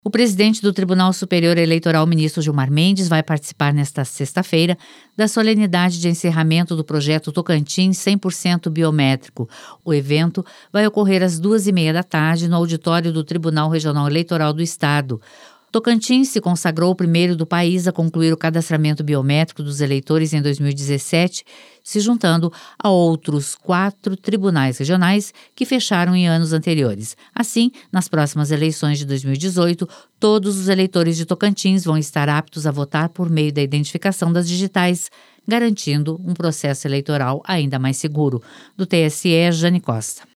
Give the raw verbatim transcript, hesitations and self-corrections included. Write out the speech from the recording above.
O presidente do Tribunal Superior Eleitoral, ministro Gilmar Mendes, vai participar nesta sexta-feira da solenidade de encerramento do projeto Tocantins cem por cento biométrico. O evento vai ocorrer às duas e meia da tarde no auditório do Tribunal Regional Eleitoral do Estado. Tocantins se consagrou o primeiro do país a concluir o cadastramento biométrico dos eleitores em dois mil e dezessete, se juntando a outros quatro tribunais regionais que fecharam em anos anteriores. Assim, nas próximas eleições de dois mil e dezoito, todos os eleitores de Tocantins vão estar aptos a votar por meio da identificação das digitais, garantindo um processo eleitoral ainda mais seguro. Do T S E, Jane Costa.